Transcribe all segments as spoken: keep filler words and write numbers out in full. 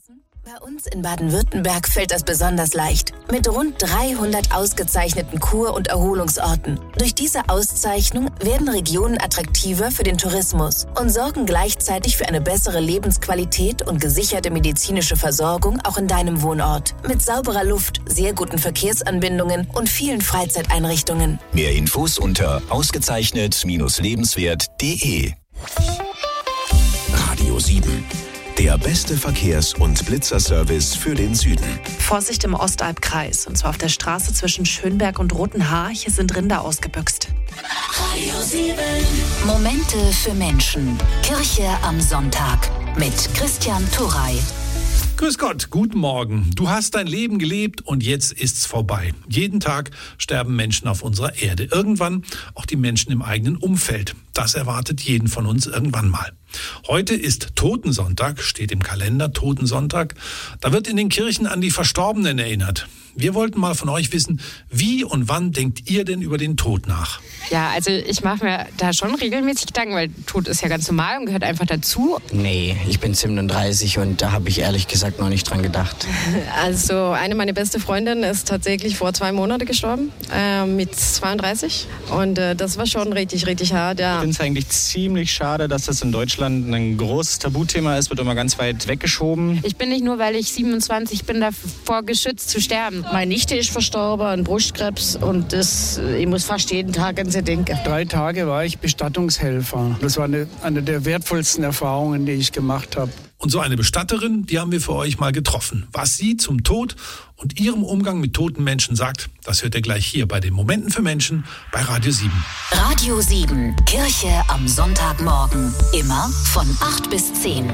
wissen? Bei uns in Baden-Württemberg fällt das besonders leicht. Mit rund dreihundert ausgezeichneten Kur- und Erholungsorten. Durch diese Auszeichnung werden Regionen attraktiver für den Tourismus und sorgen gleichzeitig für eine bessere Lebensqualität und gesicherte medizinische Versorgung auch in deinem Wohnort. Mit sauberer Luft, sehr guten Verkehrsanbindungen und vielen Freizeiteinrichtungen. Mehr Infos unter ausgezeichnet lebenswert punkt de. Radio sieben. Der beste Verkehrs- und Blitzerservice für den Süden. Vorsicht im Ostalbkreis. Und zwar auf der Straße zwischen Schönberg und Rotenhaar. Hier sind Rinder ausgebüxt. Radio sieben. Momente für Menschen. Kirche am Sonntag. Mit Christian Turrey. Grüß Gott, guten Morgen. Du hast dein Leben gelebt und jetzt ist's vorbei. Jeden Tag sterben Menschen auf unserer Erde. Irgendwann auch die Menschen im eigenen Umfeld. Das erwartet jeden von uns irgendwann mal. Heute ist Totensonntag, steht im Kalender, Totensonntag. Da wird in den Kirchen an die Verstorbenen erinnert. Wir wollten mal von euch wissen, wie und wann denkt ihr denn über den Tod nach? Ja, also ich mache mir da schon regelmäßig Gedanken, weil Tod ist ja ganz normal und gehört einfach dazu. Nee, ich bin siebenunddreißig und da habe ich ehrlich gesagt noch nicht dran gedacht. Also eine meiner besten Freundinnen ist tatsächlich vor zwei Monaten gestorben, äh, mit zweiunddreißig. Und äh, das war schon richtig, richtig hart, ja. Ich finde es eigentlich ziemlich schade, dass das in Deutschland ein großes Tabuthema ist, wird immer ganz weit weggeschoben. Ich bin nicht nur, weil ich siebenundzwanzig bin, davor geschützt zu sterben. Meine Nichte ist verstorben an Brustkrebs und das, ich muss fast jeden Tag an sie denken. Drei Tage war ich Bestattungshelfer. Das war eine, eine der wertvollsten Erfahrungen, die ich gemacht habe. Und so eine Bestatterin, die haben wir für euch mal getroffen. Was sie zum Tod und ihrem Umgang mit toten Menschen sagt, das hört ihr gleich hier bei den Momenten für Menschen bei Radio sieben. Radio sieben, Kirche am Sonntagmorgen. Immer von acht bis zehn.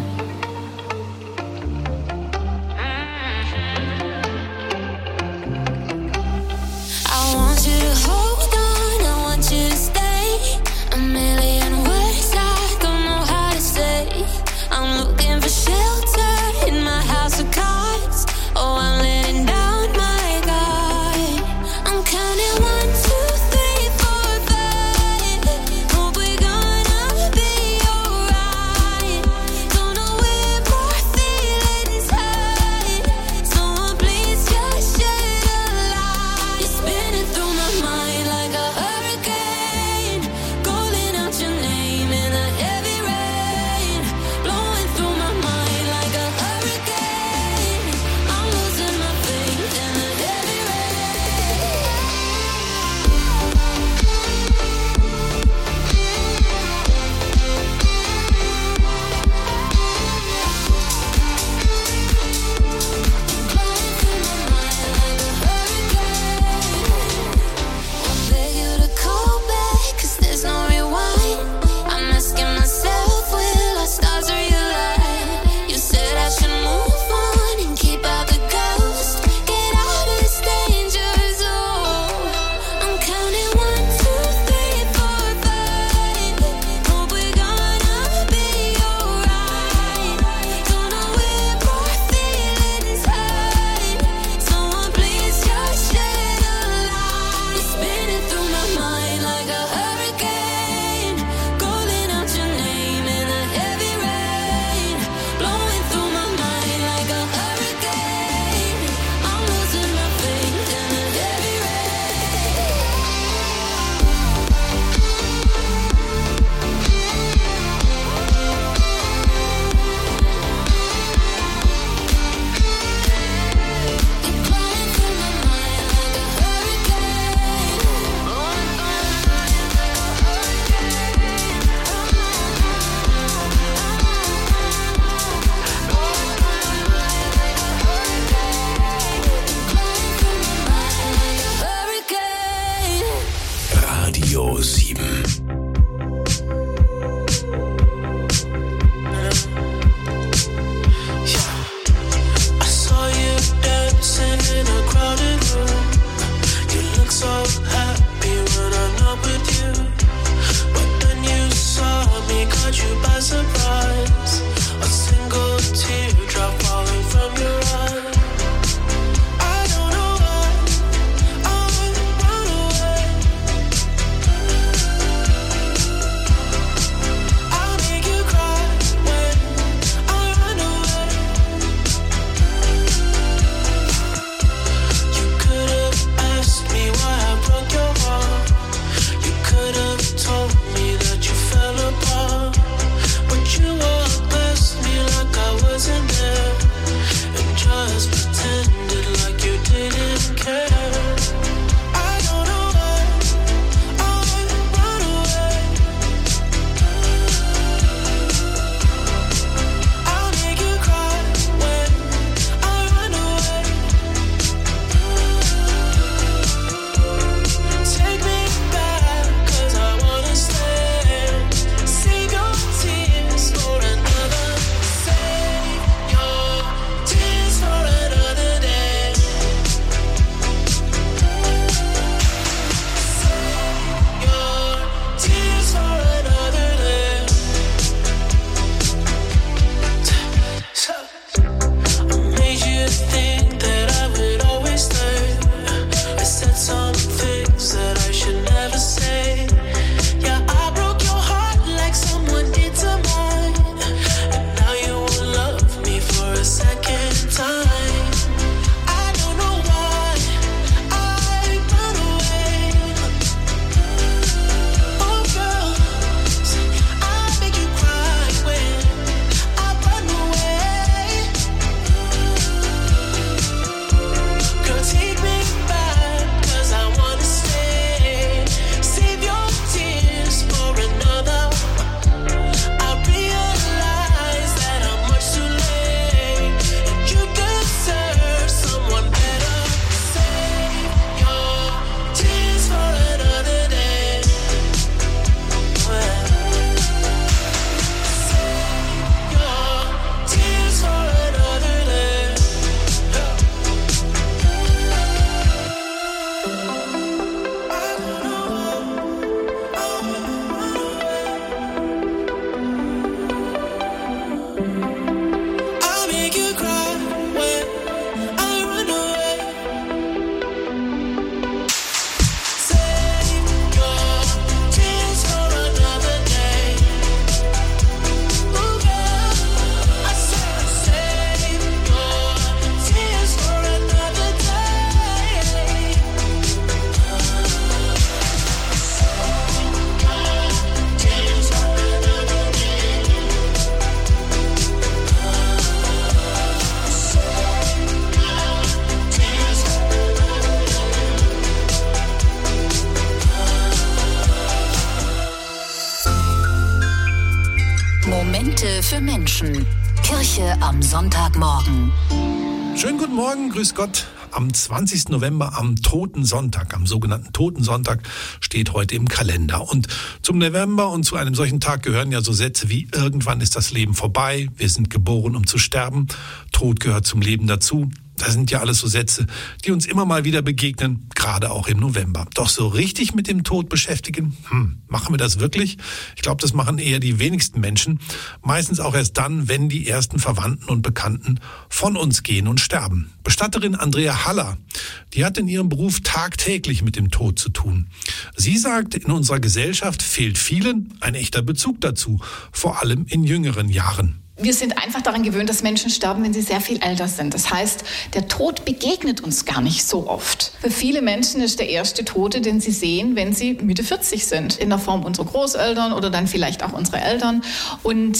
Menschen. Kirche am Sonntagmorgen. Schönen guten Morgen, grüß Gott. Am zwanzigsten November, am Totensonntag, am sogenannten Totensonntag, steht heute im Kalender. Und zum November und zu einem solchen Tag gehören ja so Sätze wie: Irgendwann ist das Leben vorbei, wir sind geboren, um zu sterben, Tod gehört zum Leben dazu. Das sind ja alles so Sätze, die uns immer mal wieder begegnen, gerade auch im November. Doch so richtig mit dem Tod beschäftigen, hm, machen wir das wirklich? Ich glaube, das machen eher die wenigsten Menschen. Meistens auch erst dann, wenn die ersten Verwandten und Bekannten von uns gehen und sterben. Bestatterin Andrea Haller, die hat in ihrem Beruf tagtäglich mit dem Tod zu tun. Sie sagt, in unserer Gesellschaft fehlt vielen ein echter Bezug dazu, vor allem in jüngeren Jahren. Wir sind einfach daran gewöhnt, dass Menschen sterben, wenn sie sehr viel älter sind. Das heißt, der Tod begegnet uns gar nicht so oft. Für viele Menschen ist der erste Tote, den sie sehen, wenn sie Mitte vierzig sind. In der Form unserer Großeltern oder dann vielleicht auch unsere Eltern. Und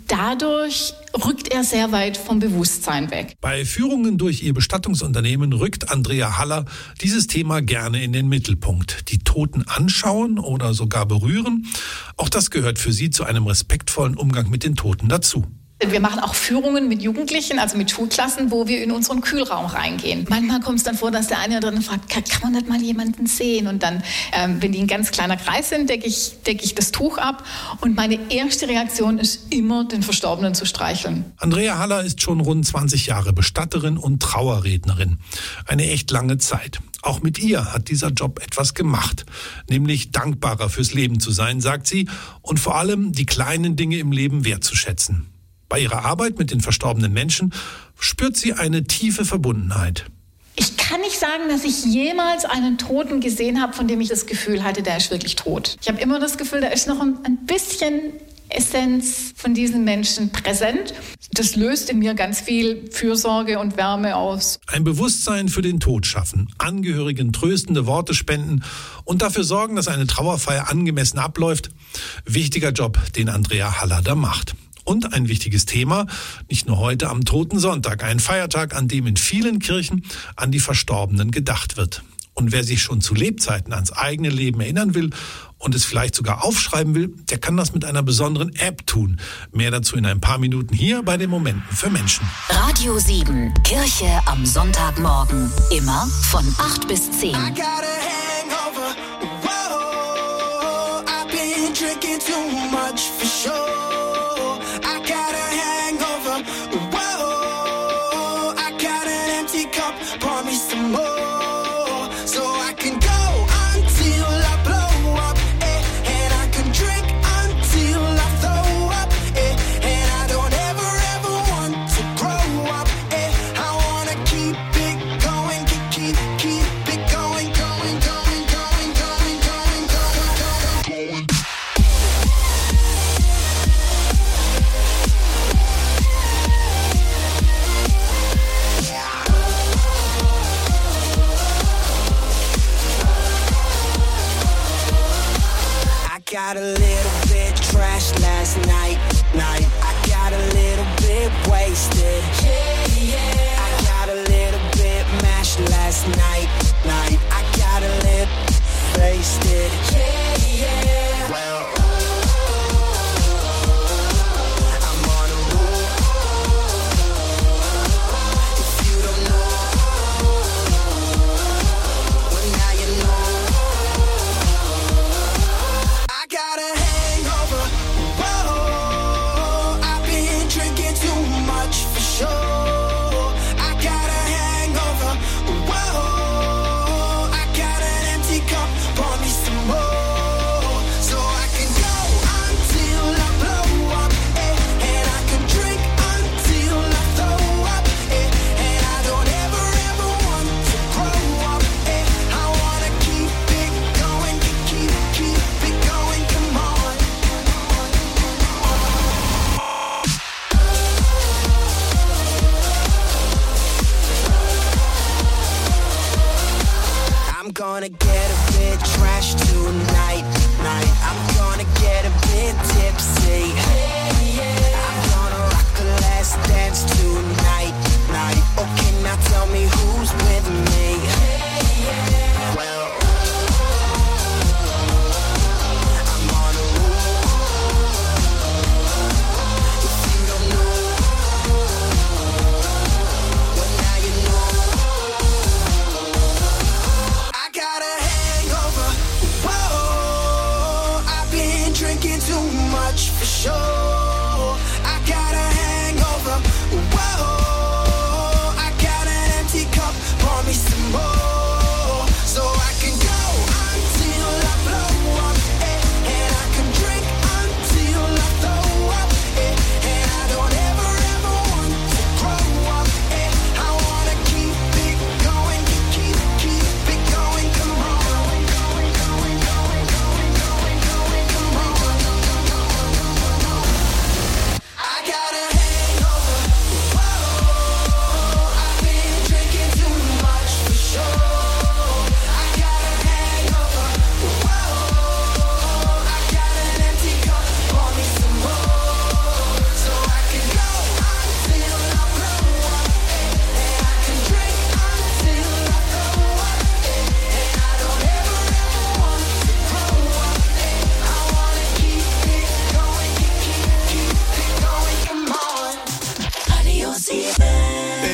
dadurch rückt er sehr weit vom Bewusstsein weg. Bei Führungen durch ihr Bestattungsunternehmen rückt Andrea Haller dieses Thema gerne in den Mittelpunkt. Die Toten anschauen oder sogar berühren, auch das gehört für sie zu einem respektvollen Umgang mit den Toten dazu. Wir machen auch Führungen mit Jugendlichen, also mit Schulklassen, wo wir in unseren Kühlraum reingehen. Manchmal kommt es dann vor, dass der eine oder andere fragt, kann, kann man nicht mal jemanden sehen? Und dann, ähm, wenn die ein ganz kleiner Kreis sind, decke ich, decke ich das Tuch ab. Und meine erste Reaktion ist immer, den Verstorbenen zu streicheln. Andrea Haller ist schon rund zwanzig Jahre Bestatterin und Trauerrednerin. Eine echt lange Zeit. Auch mit ihr hat dieser Job etwas gemacht, nämlich dankbarer fürs Leben zu sein, sagt sie, und vor allem die kleinen Dinge im Leben wertzuschätzen. Bei ihrer Arbeit mit den verstorbenen Menschen spürt sie eine tiefe Verbundenheit. Ich kann nicht sagen, dass ich jemals einen Toten gesehen habe, von dem ich das Gefühl hatte, der ist wirklich tot. Ich habe immer das Gefühl, da ist noch ein, ein bisschen Essenz von diesen Menschen präsent. Das löst in mir ganz viel Fürsorge und Wärme aus. Ein Bewusstsein für den Tod schaffen, Angehörigen tröstende Worte spenden und dafür sorgen, dass eine Trauerfeier angemessen abläuft. Wichtiger Job, den Andrea Haller da macht. Und ein wichtiges Thema, nicht nur heute am Totensonntag, ein Feiertag, an dem in vielen Kirchen an die Verstorbenen gedacht wird. Und wer sich schon zu Lebzeiten ans eigene Leben erinnern will und es vielleicht sogar aufschreiben will, der kann das mit einer besonderen App tun. Mehr dazu in ein paar Minuten hier bei den Momenten für Menschen. Radio sieben, Kirche am Sonntagmorgen. Immer von acht bis zehn.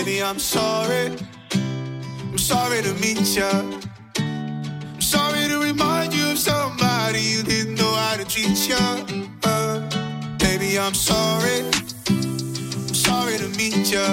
Baby, I'm sorry. I'm sorry to meet ya. I'm sorry to remind you of somebody you didn't know how to treat ya. Uh, baby, I'm sorry. I'm sorry to meet ya.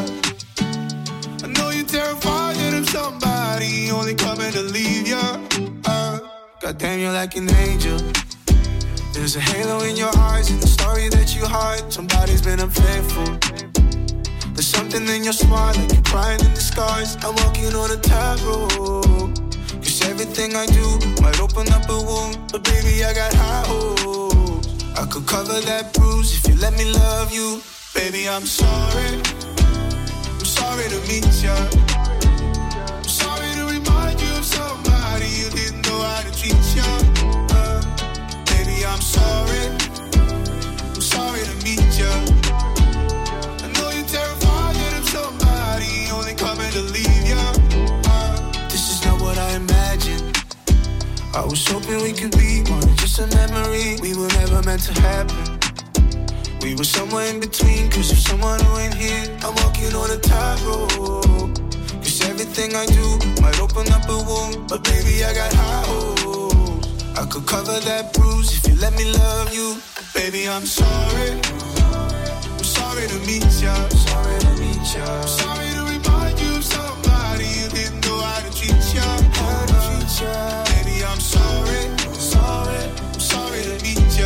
I know you're terrified that I'm somebody only coming to leave ya. Uh, Goddamn, you're like an angel. There's a halo in your eyes and the story that you hide. Somebody's been unfaithful. There's something in your smile, like you're crying in disguise. I'm walking on a tightrope. Cause everything I do might open up a wound, but baby, I got high hopes. I could cover that bruise if you let me love you. Baby, I'm sorry. I'm sorry to meet ya. I'm sorry to remind you of somebody you didn't know how to treat ya. Uh, baby, I'm sorry. I'm sorry to meet ya. I know you're terrified that I'm somebody only coming to leave ya. Uh, this is not what I imagined. I was hoping we could be more than just a memory. We were never meant to happen. We were somewhere in between, cause you're someone who ain't here. I'm walking on a tightrope. Cause everything I do might open up a wound, but baby, I got high hopes. I could cover that bruise if you let me love you. Baby, I'm sorry. I'm sorry to meet ya. Sorry to meet ya. Sorry to remind you of somebody you didn't know how to treat ya. How to treat ya. Baby, I'm sorry. Sorry. I'm sorry to meet ya.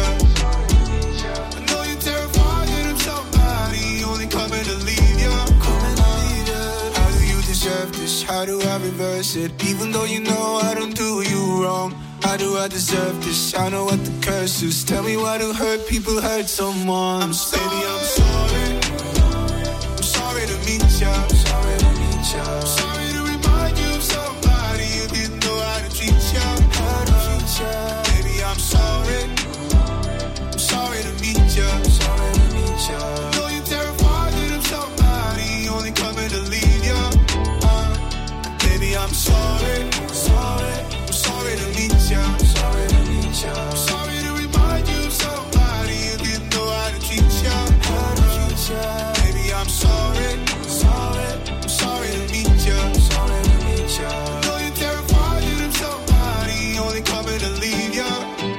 I know you're terrified that I'm somebody only coming to leave ya. Coming to leave ya. How do you deserve this? How do I reverse it? Even though you know I don't do you wrong. How do I deserve this? I know what the curse is. Tell me why do hurt people hurt someone? I'm sorry. Baby, I'm sorry. I'm sorry to meet ya. Sorry to meet ya. Sorry to remind you of somebody you didn't know how to treat ya. How to treat ya. Baby, I'm sorry. I'm sorry to meet ya. Sorry to meet ya. I know you're terrified that I'm somebody only coming to leave ya. Uh, baby, I'm sorry. Sorry. Sorry to meet ya. Sorry to meet ya. Sorry to remind you of somebody you didn't know how to treat ya. How to treat ya. Baby, I'm sorry. Sorry. I'm sorry to meet ya. Sorry to meet ya. I know you're terrified that I'm somebody only coming to leave ya.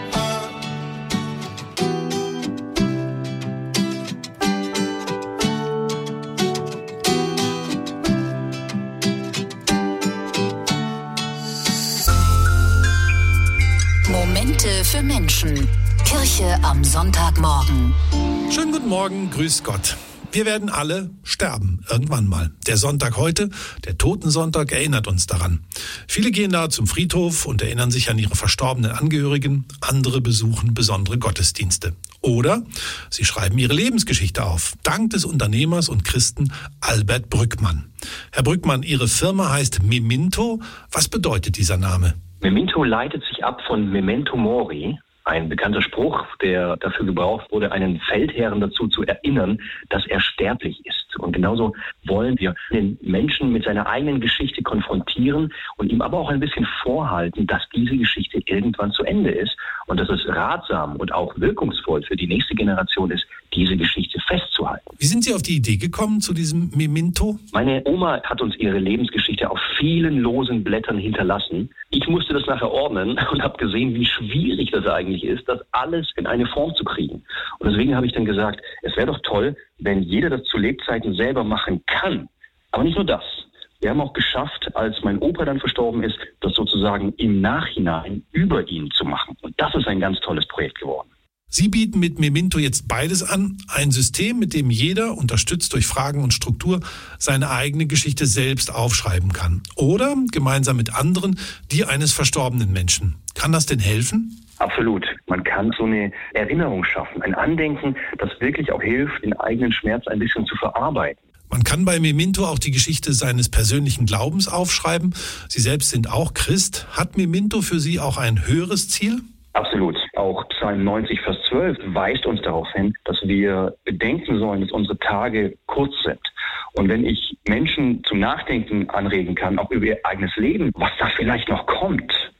Momente für Menschen. Kirche am Sonntagmorgen. Schönen guten Morgen, grüß Gott. Wir werden alle sterben, irgendwann mal. Der Sonntag heute, der Totensonntag, erinnert uns daran. Viele gehen da zum Friedhof und erinnern sich an ihre verstorbenen Angehörigen. Andere besuchen besondere Gottesdienste. Oder sie schreiben ihre Lebensgeschichte auf, dank des Unternehmers und Christen Albert Brückmann. Herr Brückmann, Ihre Firma heißt Memento. Was bedeutet dieser Name? Memento leitet sich ab von Memento Mori, ein bekannter Spruch, der dafür gebraucht wurde, einen Feldherren dazu zu erinnern, dass er sterblich ist. Und genauso wollen wir den Menschen mit seiner eigenen Geschichte konfrontieren und ihm aber auch ein bisschen vorhalten, dass diese Geschichte irgendwann zu Ende ist und dass es ratsam und auch wirkungsvoll für die nächste Generation ist, diese Geschichte festzuhalten. Wie sind Sie auf die Idee gekommen zu diesem Memento? Meine Oma hat uns ihre Lebensgeschichte auf vielen losen Blättern hinterlassen. Ich musste das nachher ordnen und habe gesehen, wie schwierig das eigentlich ist, das alles in eine Form zu kriegen. Und deswegen habe ich dann gesagt, es wäre doch toll, wenn jeder das zu Lebzeiten selber machen kann. Aber nicht nur das. Wir haben auch geschafft, als mein Opa dann verstorben ist, das sozusagen im Nachhinein über ihn zu machen. Und das ist ein ganz tolles Projekt geworden. Sie bieten mit Memento jetzt beides an. Ein System, mit dem jeder, unterstützt durch Fragen und Struktur, seine eigene Geschichte selbst aufschreiben kann. Oder gemeinsam mit anderen, die eines verstorbenen Menschen. Kann das denn helfen? Absolut. Man kann so eine Erinnerung schaffen, ein Andenken, das wirklich auch hilft, den eigenen Schmerz ein bisschen zu verarbeiten. Man kann bei Memento auch die Geschichte seines persönlichen Glaubens aufschreiben. Sie selbst sind auch Christ. Hat Memento für Sie auch ein höheres Ziel? Absolut. Auch Psalm neunzig, Vers zwölf weist uns darauf hin, dass wir bedenken sollen, dass unsere Tage kurz sind. Und wenn ich Menschen zum Nachdenken anregen kann, auch über ihr eigenes Leben, was da vielleicht noch kommt,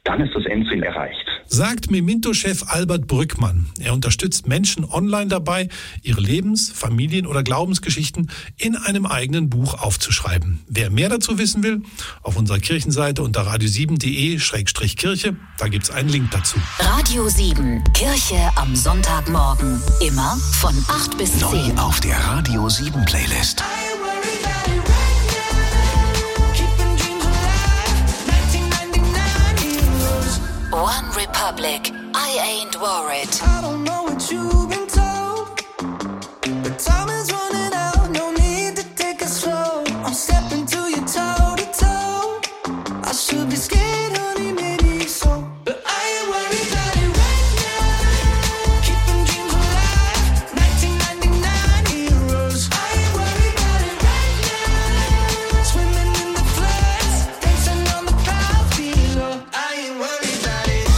dann ist das Endziel erreicht. Sagt Memento-Chef Albert Brückmann. Er unterstützt Menschen online dabei, ihre Lebens-, Familien- oder Glaubensgeschichten in einem eigenen Buch aufzuschreiben. Wer mehr dazu wissen will, auf unserer Kirchenseite unter radio sieben punkt de Schrägstrich Kirche, da gibt's einen Link dazu. Radio sieben, Kirche am Sonntagmorgen. Immer von acht bis zehn. Neu auf der Radio sieben Playlist. One Republic, I ain't worried. I don't know what you've been told, but time is running out, no need to take it slow. I'm stepping to you toe to toe. I should be scared, honey, maybe so, but I ain't worried about it right now. Keeping dreams alive, nineteen ninety-nine heroes. I ain't worried about it right now. Swimming in the floods, dancing on the clouds below. I ain't worried about it.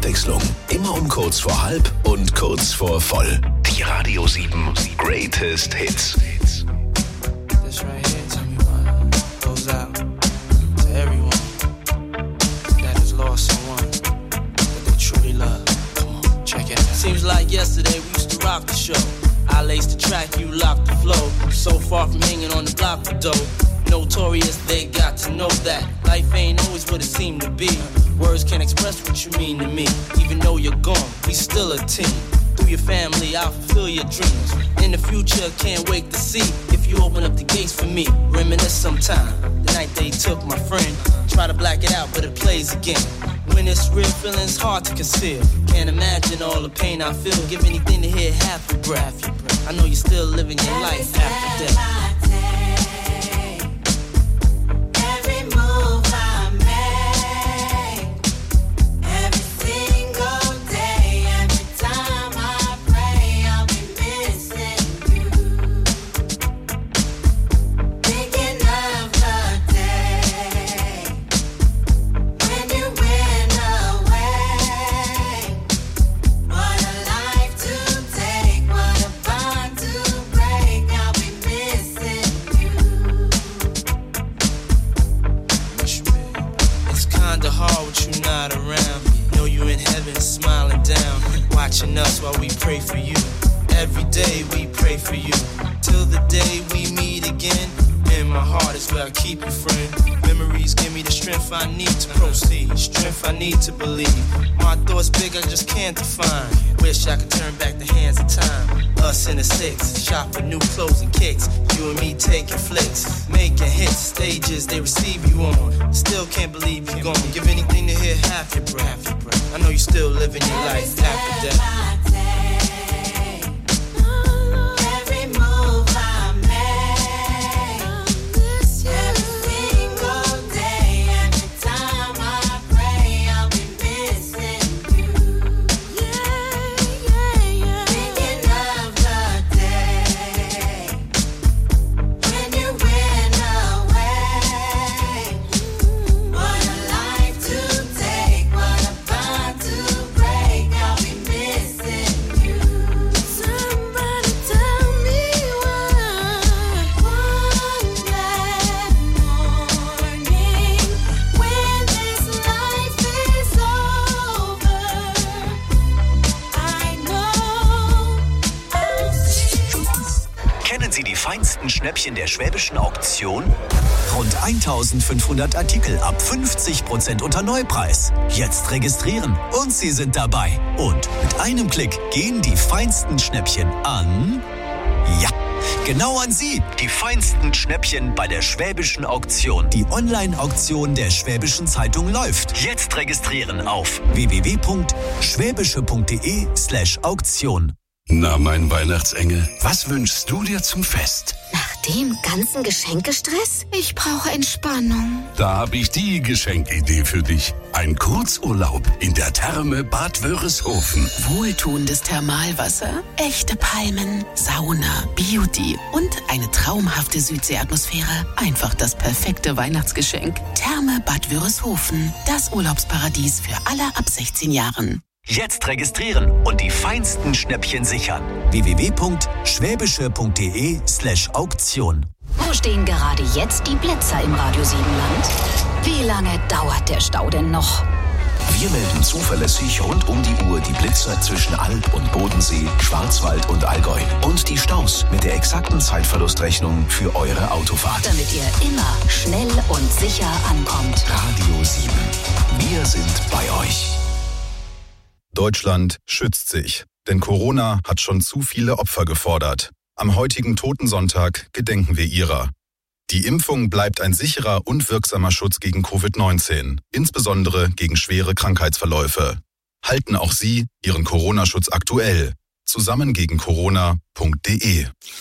Abwechslung. Immer um kurz vor halb und kurz vor voll. Die Radio sieben Greatest Hits. This right here, tell me what goes out to everyone that has lost someone that they truly love. Come on, check it out. Seems like yesterday we used to rock the show. I laced the track, you locked the flow. So far from hanging on the block for dough. Notorious, they got to know that life ain't always what it seemed to be. Words can't express what you mean to me. Even though you're gone, we still a team. Through your family, I'll fulfill your dreams. In the future, can't wait to see if you open up the gates for me. Reminisce sometime, the night they took my friend. Try to black it out, but it plays again. When it's real, feeling's hard to conceal. Can't imagine all the pain I feel. Give anything to hear half your breath. I know you're still living your life after death. Us while we pray for you. Every day we pray for you. Till the day we meet again. In my heart is where I keep you, friend. Memories give me the strength I need to proceed. Strength I need to believe. My thoughts big, I just can't define. Wish I could turn back the hands of time. Us in the six, shop for new clothes and kicks. You and me taking flicks, making hits. Stages they receive you on. Still can't believe you're gone. Give anything to hear half your breath. I know you're still living your life after death. Schnäppchen der Schwäbischen Auktion? Rund eintausendfünfhundert Artikel ab fünfzig Prozent unter Neupreis. Jetzt registrieren und Sie sind dabei. Und mit einem Klick gehen die feinsten Schnäppchen an... Ja, genau an Sie. Die feinsten Schnäppchen bei der Schwäbischen Auktion. Die Online-Auktion der Schwäbischen Zeitung läuft. Jetzt registrieren auf w w w punkt schwäbische punkt de slash Auktion. Na, mein Weihnachtsengel, was wünschst du dir zum Fest? Nach dem ganzen Geschenkestress? Ich brauche Entspannung. Da habe ich die Geschenkidee für dich. Ein Kurzurlaub in der Therme Bad Wörishofen. Wohltuendes Thermalwasser, echte Palmen, Sauna, Beauty und eine traumhafte Südseeatmosphäre. Einfach das perfekte Weihnachtsgeschenk. Therme Bad Wörishofen, das Urlaubsparadies für alle ab sechzehn Jahren. Jetzt registrieren und die feinsten Schnäppchen sichern. w w w punkt schwäbische punkt de slash Auktion. Wo stehen gerade jetzt die Blitzer im Radio sieben Land? Wie lange dauert der Stau denn noch? Wir melden zuverlässig rund um die Uhr die Blitzer zwischen Alb und Bodensee, Schwarzwald und Allgäu. Und die Staus mit der exakten Zeitverlustrechnung für eure Autofahrt. Damit ihr immer schnell und sicher ankommt. Radio sieben. Wir sind bei euch. Deutschland schützt sich, denn Corona hat schon zu viele Opfer gefordert. Am heutigen Totensonntag gedenken wir ihrer. Die Impfung bleibt ein sicherer und wirksamer Schutz gegen Covid neunzehn, insbesondere gegen schwere Krankheitsverläufe. Halten auch Sie Ihren Corona-Schutz aktuell. Zusammen gegen Corona punkt de